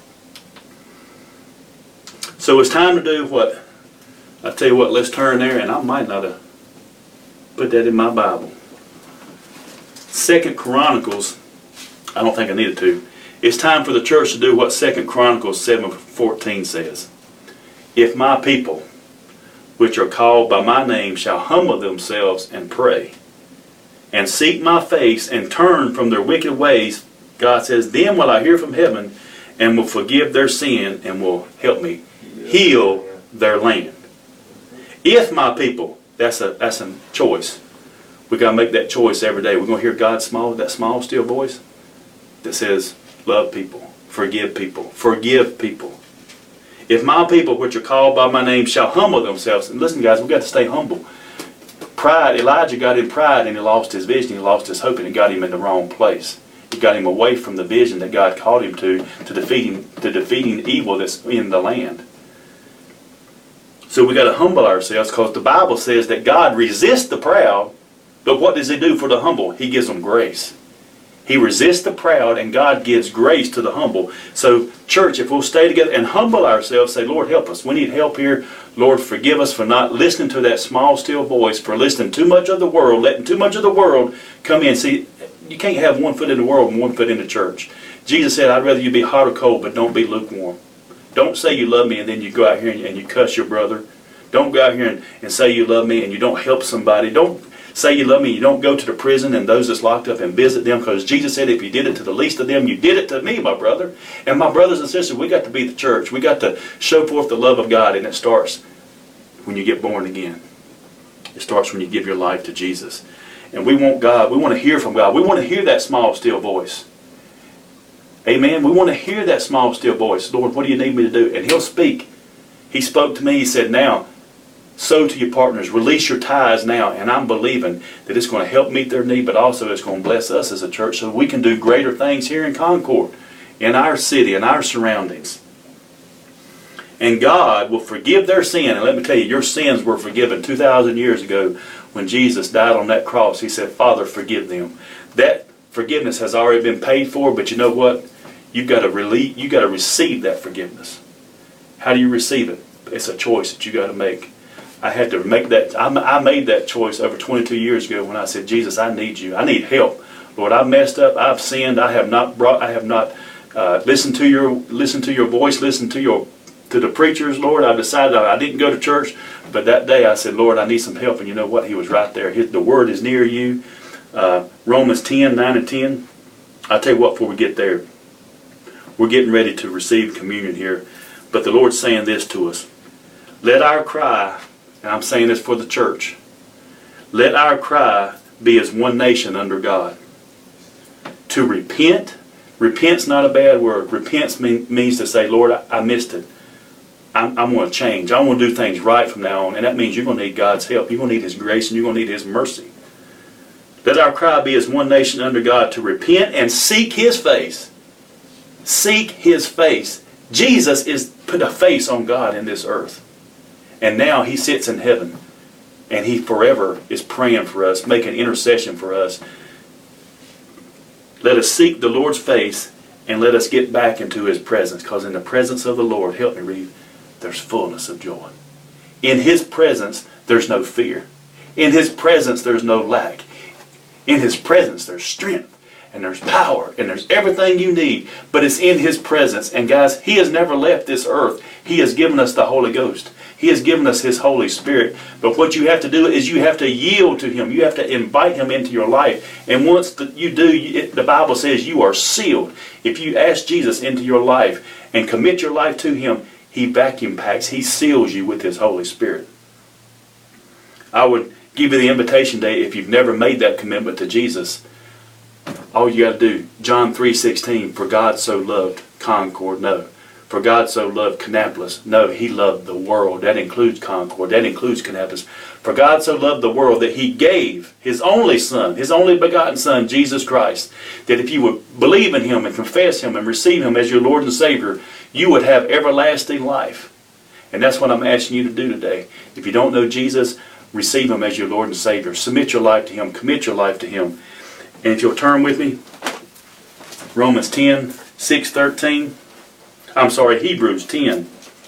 So it's time to do what? I tell you what, let's turn there, and I might not have put that in my Bible. Second Chronicles, I don't think I needed to. It's time for the church to do what Second Chronicles seven fourteen says. If my people, which are called by my name, shall humble themselves and pray, and seek my face, and turn from their wicked ways, God says, then will I hear from heaven, and will forgive their sin, and will help me heal their land. If my people, that's a that's a choice. We got to make that choice every day. We're going to hear God's small, that small, still voice that says, love people, forgive people, forgive people. If my people, which are called by my name, shall humble themselves. And listen, guys, we've got to stay humble. Pride, Elijah got in pride and he lost his vision, he lost his hope, and it got him in the wrong place. It got him away from the vision that God called him to, to defeating, to defeating evil that's in the land. So we got to humble ourselves, because the Bible says that God resists the proud, but what does he do for the humble? He gives them grace. He resists the proud, and God gives grace to the humble. So, church, if we'll stay together and humble ourselves, say, Lord, help us. We need help here. Lord, forgive us for not listening to that small, still voice, for listening too much of the world, letting too much of the world come in. See, you can't have one foot in the world and one foot in the church. Jesus said, I'd rather you be hot or cold, but don't be lukewarm. Don't say you love me and then you go out here and, and you cuss your brother. Don't go out here and, and say you love me and you don't help somebody. Don't say you love me and you don't go to the prison and those that's locked up and visit them, because Jesus said if you did it to the least of them, you did it to me, my brother. And my brothers and sisters, we got to be the church. We got to show forth the love of God, and it starts when you get born again. It starts when you give your life to Jesus. And we want God, we want to hear from God. We want to hear that small, still voice. Amen. We want to hear that small, still voice. Lord, what do you need me to do? And he'll speak. He spoke to me. He said, now, sow to your partners. Release your tithes now. And I'm believing that it's going to help meet their need, but also it's going to bless us as a church so we can do greater things here in Concord, in our city, in our surroundings. And God will forgive their sin. And let me tell you, your sins were forgiven two thousand years ago when Jesus died on that cross. He said, Father, forgive them. That forgiveness has already been paid for, but you know what? You've got to release, you've got to receive that forgiveness. How do you receive it? It's a choice that you got to make. I had to make that, I, I made that choice over twenty-two years ago when I said, Jesus, I need you. I need help. Lord, I've messed up. I've sinned. I have not brought, I have not uh, listened to your, listened to your voice, listened to your, to the preachers, Lord. I decided I, I didn't go to church, but that day I said, Lord, I need some help. And you know what? He was right there. His, the word is near you. Uh, Romans ten, nine and ten. I'll tell you what, before we get there, we're getting ready to receive communion here. But the Lord's saying this to us. Let our cry, and I'm saying this for the church, let our cry be as one nation under God. To repent, repent's not a bad word. Repent mean, means to say, Lord, I, I missed it. I'm, I'm going to change. I want to do things right from now on. And that means you're going to need God's help. You're going to need His grace and you're going to need His mercy. Let our cry be as one nation under God, to repent and seek His face. Seek His face. Jesus is put a face on God in this earth. And now He sits in heaven. And He forever is praying for us, making intercession for us. Let us seek the Lord's face and let us get back into His presence. Because in the presence of the Lord, help me read, there's fullness of joy. In His presence, there's no fear. In His presence, there's no lack. In His presence, there's strength. And there's power, and there's everything you need, but it's in His presence. And guys, He has never left this earth. He has given us the Holy Ghost. He has given us His Holy Spirit. But what you have to do is you have to yield to Him. You have to invite Him into your life. And once the, you do, it, the Bible says you are sealed. If you ask Jesus into your life and commit your life to Him, He vacuum packs. He seals you with His Holy Spirit. I would give you the invitation today, if you've never made that commitment to Jesus, all you got to do, John three sixteen, for God so loved Concord, no. For God so loved Kannapolis, no. He loved the world. That includes Concord. That includes Kannapolis. For God so loved the world that He gave His only Son, His only begotten Son, Jesus Christ, that if you would believe in Him and confess Him and receive Him as your Lord and Savior, you would have everlasting life. And that's what I'm asking you to do today. If you don't know Jesus, receive Him as your Lord and Savior. Submit your life to Him. Commit your life to Him. And if you'll turn with me, Romans ten, six, thirteen. I'm sorry, Hebrews ten.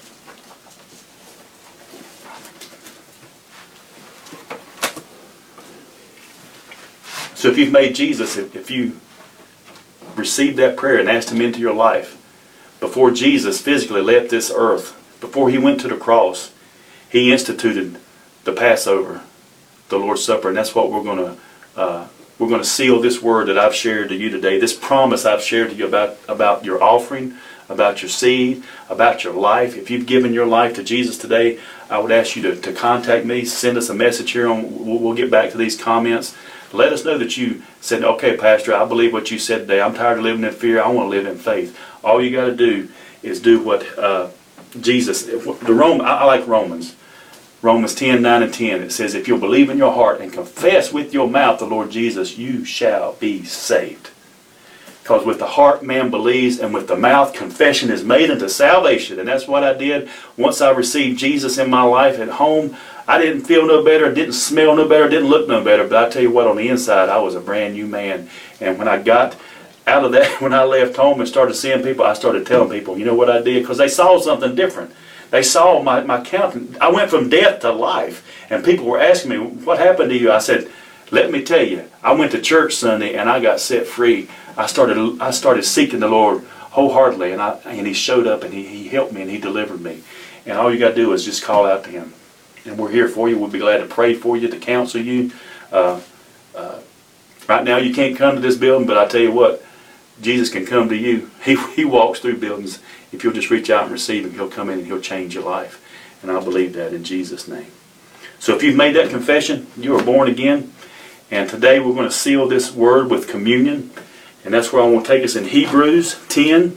So if you've made Jesus, if, if you received that prayer and asked Him into your life, before Jesus physically left this earth, before He went to the cross, He instituted the Passover, the Lord's Supper, and that's what we're going to uh, we're going to seal this word that I've shared to you today, this promise I've shared to you about, about your offering, about your seed, about your life. If you've given your life to Jesus today, I would ask you to, to contact me, send us a message here. On, we'll, we'll get back to these comments. Let us know that you said, okay, Pastor, I believe what you said today. I'm tired of living in fear. I want to live in faith. All you got to do is do what uh, Jesus, the Rome, I, I like Romans. Romans ten, nine and ten, it says, if you'll believe in your heart and confess with your mouth the Lord Jesus, you shall be saved. Because with the heart man believes, and with the mouth confession is made unto salvation. And that's what I did once I received Jesus in my life at home. I didn't feel no better, didn't smell no better, didn't look no better. But I tell you what, on the inside, I was a brand new man. And when I got out of that, when I left home and started seeing people, I started telling people, you know what I did? Because they saw something different. They saw my, my countenance. I went from death to life. And people were asking me, what happened to you? I said, let me tell you, I went to church Sunday and I got set free. I started I started seeking the Lord wholeheartedly, and I and He showed up and He, he helped me and He delivered me. And all you got to do is just call out to Him. And we're here for you. We'll be glad to pray for you, to counsel you. Uh, uh, right now you can't come to this building, but I tell you what, Jesus can come to you. He, he walks through buildings. If you'll just reach out and receive Him, He'll come in and He'll change your life. And I believe that in Jesus' name. So if you've made that confession, you are born again. And today we're going to seal this word with communion. And that's where I want to take us in Hebrews ten.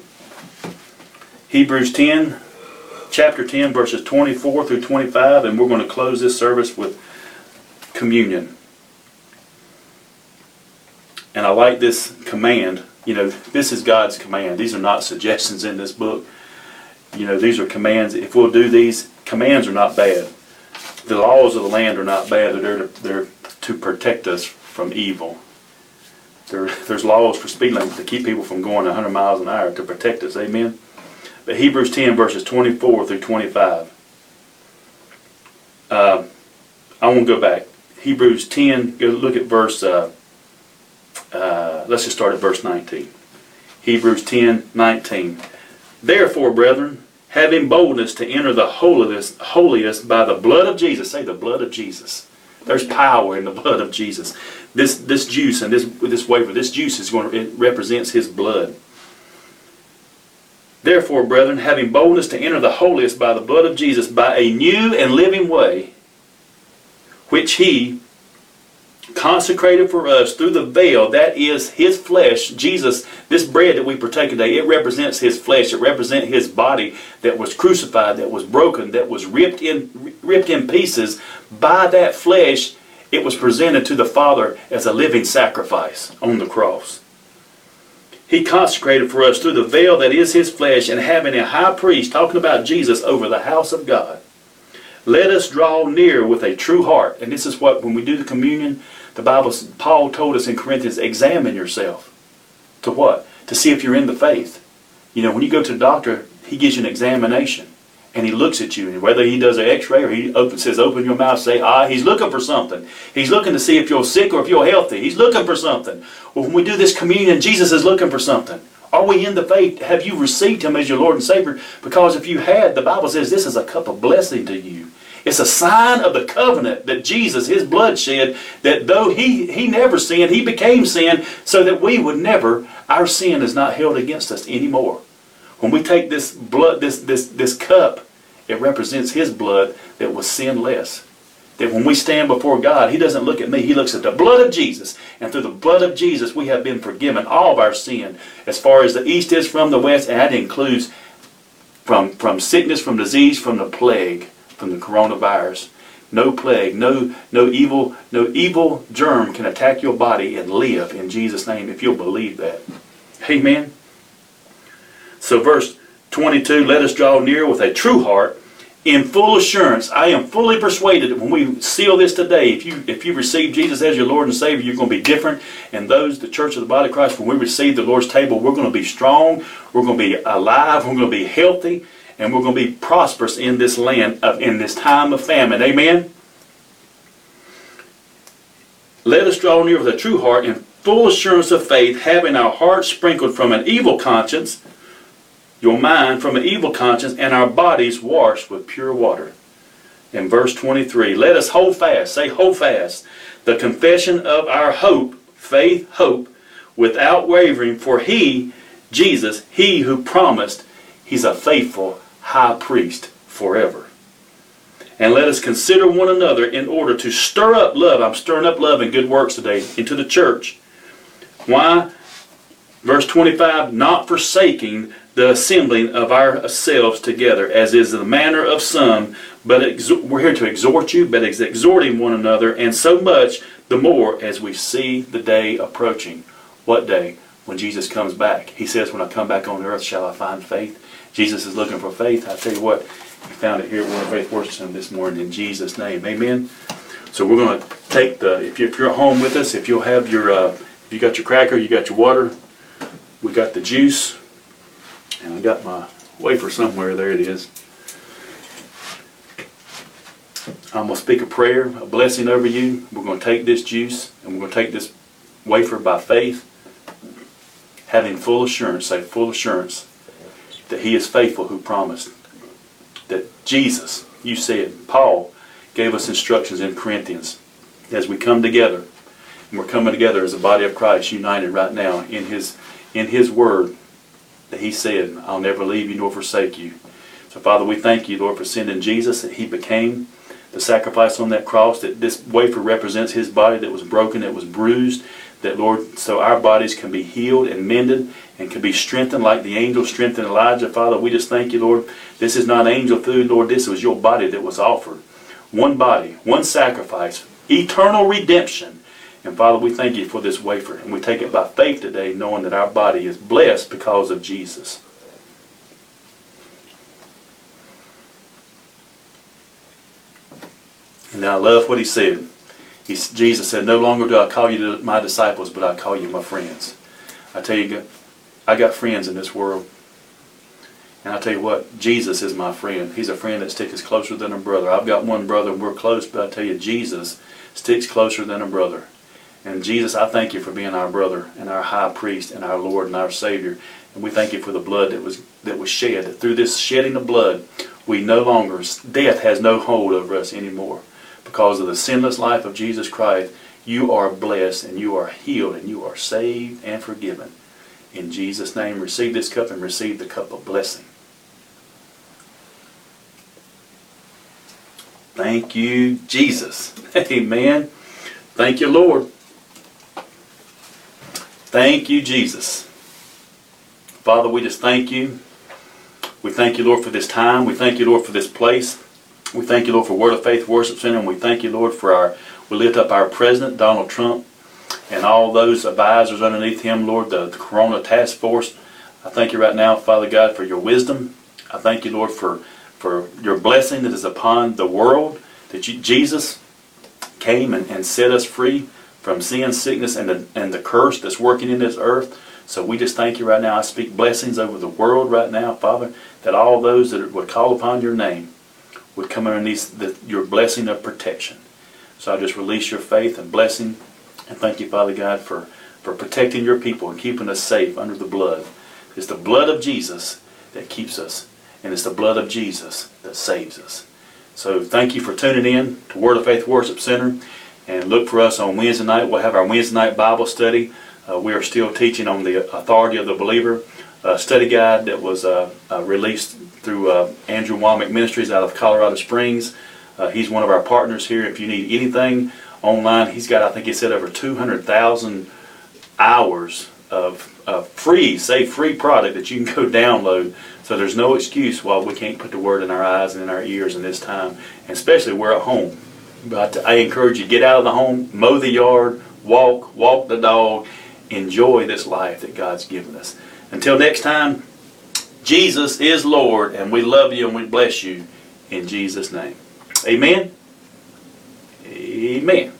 Hebrews ten, chapter ten, verses twenty-four through twenty-five. And we're going to close this service with communion. And I like this command. You know, this is God's command. These are not suggestions in this book. You know, these are commands. If we'll do these, commands are not bad. The laws of the land are not bad. They're to, they're to protect us from evil. There, there's laws for speed limits to keep people from going one hundred miles an hour to protect us. Amen? But Hebrews ten, verses twenty-four through twenty-five. Uh, I won't go back. Hebrews ten, go look at verse, uh, uh, let's just start at verse nineteen. Hebrews ten, nineteen. Therefore, brethren, having boldness to enter the holiest, holiest by the blood of Jesus. Say the blood of Jesus. There's power in the blood of Jesus. This this juice and this this wafer, this juice is going to, it represents His blood. Therefore, brethren, having boldness to enter the holiest by the blood of Jesus, by a new and living way, which He consecrated for us through the veil, that is His flesh. Jesus, this bread that we partake today, it represents His flesh. It represents His body that was crucified, that was broken, that was ripped in, ripped in pieces. By that flesh, it was presented to the Father as a living sacrifice on the cross. He consecrated for us through the veil that is His flesh, and having a high priest, talking about Jesus, over the house of God, let us draw near with a true heart. And this is what, when we do the communion, the Bible, Paul told us in Corinthians, examine yourself. To what? To see if you're in the faith. You know, when you go to the doctor, he gives you an examination. And he looks at you. And whether he does an x-ray or he open, says, open your mouth, say, ah, he's looking for something. He's looking to see if you're sick or if you're healthy. He's looking for something. Well, when we do this communion, Jesus is looking for something. Are we in the faith? Have you received Him as your Lord and Savior? Because if you had, the Bible says this is a cup of blessing to you. It's a sign of the covenant that Jesus, His blood shed, that though He, he never sinned, He became sin so that we would never, our sin is not held against us anymore. When we take this blood, this, this, this cup, it represents His blood that was sinless. That when we stand before God, He doesn't look at me, He looks at the blood of Jesus. And through the blood of Jesus, we have been forgiven all of our sin. As far as the east is from the west, and that includes from, from sickness, from disease, from the plague, from the coronavirus. No plague, no, no evil, no evil germ can attack your body and live in Jesus' name if you'll believe that. Amen. So verse twenty-two, let us draw near with a true heart, in full assurance. I am fully persuaded that when we seal this today, if you if you receive Jesus as your Lord and Savior, you're going to be different. And those, the church of the body of Christ, when we receive the Lord's table, we're going to be strong, we're going to be alive, we're going to be healthy, and we're going to be prosperous in this land, of, in this time of famine. Amen? Let us draw near with a true heart, in full assurance of faith, having our hearts sprinkled from an evil conscience, your mind from an evil conscience, and our bodies washed with pure water. In verse twenty-three, let us hold fast, say hold fast, the confession of our hope, faith, hope, without wavering, for He, Jesus, He who promised, He's a faithful high priest forever. And let us consider one another in order to stir up love. I'm stirring up love and good works today into the church. Why? Verse twenty-five, not forsaking the assembling of ourselves together, as is the manner of some, but we're here to exhort you, but exhorting one another, and so much the more as we see the day approaching. What day? When Jesus comes back. He says, when I come back on earth, shall I find faith? Jesus is looking for faith. I tell you what, we found it here at Word of Faith Worship Center this morning in Jesus' name. Amen. So we're going to take the, if you're, if you're at home with us, if you'll have your, uh, if you got your cracker, you got your water, we got the juice, and I got my wafer somewhere. There it is. I'm going to speak a prayer, a blessing over you. We're going to take this juice, and we're going to take this wafer by faith, having full assurance, say full assurance, that He is faithful who promised. That Jesus, you said, Paul gave us instructions in Corinthians as we come together. And we're coming together as a body of Christ, united right now in His in His Word, that He said, I'll never leave you nor forsake you. So Father, we thank you, Lord, for sending Jesus, that He became the sacrifice on that cross, that this wafer represents His body that was broken, that was bruised, that, Lord, so our bodies can be healed and mended and can be strengthened like the angel strengthened Elijah. Father, we just thank you, Lord. This is not angel food, Lord. This was your body that was offered. One body, one sacrifice, eternal redemption. And Father, we thank you for this wafer. And we take it by faith today, knowing that our body is blessed because of Jesus. And I love what He said. He, Jesus said, no longer do I call you my disciples, but I call you my friends. I tell you, I got friends in this world. And I tell you what, Jesus is my friend. He's a friend that sticks closer than a brother. I've got one brother and we're close, but I tell you, Jesus sticks closer than a brother. And Jesus, I thank you for being our brother and our high priest and our Lord and our Savior. And we thank you for the blood that was that was shed. That through this shedding of blood, we no longer, death has no hold over us anymore. Because of the sinless life of Jesus Christ, you are blessed and you are healed and you are saved and forgiven. In Jesus' name, receive this cup and receive the cup of blessing. Thank you, Jesus. Amen. Thank you, Lord. Thank you, Jesus. Father, we just thank you. We thank you, Lord, for this time. We thank you, Lord, for this place. We thank you, Lord, for Word of Faith Worship Center. And we thank you, Lord, for our, we lift up our President, Donald Trump, and all those advisors underneath him, Lord, the, the Corona Task Force. I thank you right now, Father God, for your wisdom. I thank you, Lord, for, for your blessing that is upon the world, that you, Jesus came and, and set us free from sin, sickness, and the, and the curse that's working in this earth. So we just thank you right now. I speak blessings over the world right now, Father, that all those that would call upon your name would come underneath the, your blessing of protection. So I just release your faith and blessing. And thank you, Father God, for, for protecting your people and keeping us safe under the blood. It's the blood of Jesus that keeps us. And it's the blood of Jesus that saves us. So thank you for tuning in to Word of Faith Worship Center. And look for us on Wednesday night. We'll have our Wednesday night Bible study. Uh, we are still teaching on the authority of the believer. A study guide that was uh, uh, released through uh, Andrew Womack Ministries out of Colorado Springs. Uh, he's one of our partners here. If you need anything online, he's got, I think he said, over two hundred thousand hours of uh, free, say free product that you can go download. So there's no excuse why we can't put the Word in our eyes and in our ears in this time. And especially we're at home. But I encourage you, get out of the home, mow the yard, walk, walk the dog, enjoy this life that God's given us. Until next time, Jesus is Lord, and we love you and we bless you in Jesus' name. Amen. Amen.